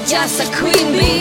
जैसा queen B.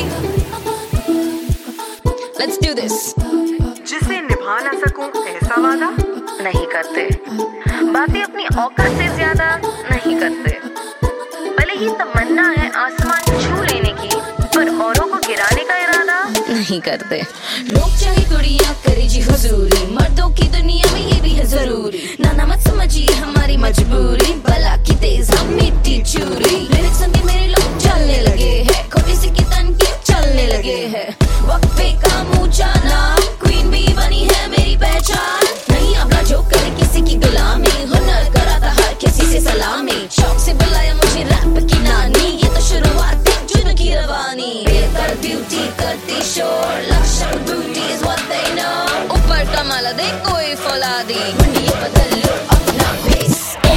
Let's do this। जिसे निभा ना सकूं ऐसा वादा नहीं करते, बातें अपनी औकात से ज्यादा नहीं करते। भले ही तमन्ना है आसमान छू लेने की, पर औरों को गिराने का इरादा नहीं करते। लोग चाहे कुड़ियां करे जी हुजूरी, मर्दों की दुनिया में ये भी है जरूरी। नाना मत समझिए हमारी मजबूरी, बला की तेज हम मिट्टी चूरी। लिरिक्स में मेरे लोग चलने लगे हैं, खोटी सी की तन के चलने लगे हैं। वक्त पे काम ऊंचा नाम, क्वीन बी बनी है मेरी पहचान। नहीं अपना जो करे किसी की गुलामी, हुनर कराता हर किसी से सलामी। शौक से बुलाया मुझे रैप की नानी, ये तो शुरुआत है जुन की रवानी। बेकर ब्यूटी करती शोर, लक्षण beauty is what they know। ऊपर कमाल दे कोई फौलादी, ये बदल लो अपना bass.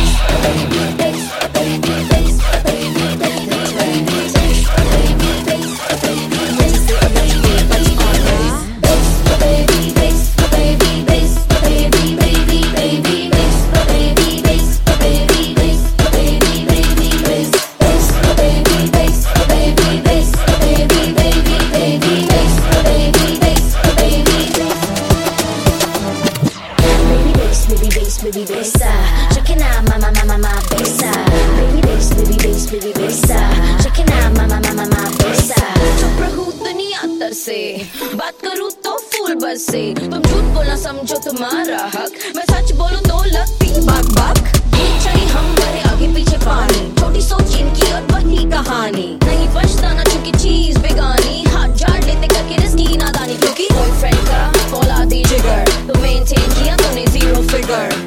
Baby bass, checking out my bass. Baby bass, baby bass, checking out my bass. चुप रहूं दुनिया तर से, बात करूं तो फूल बस से। तुम झूठ बोलना समझो तुम्हारा हक, मैं सच बोलूं तो लगती बक बक। चाहिए हम भरे आगे पीछे पानी, छोटी सोच इनकी और बड़ी कहानी। नहीं पछताना चुकी चीज बेगानी, हाथ झाड़ लेते करके रिस्की नादानी। क्योंकि बॉयफ्रेंड का फौलादी जिगर, तो मेंटेन किया तूने 0 फिगर।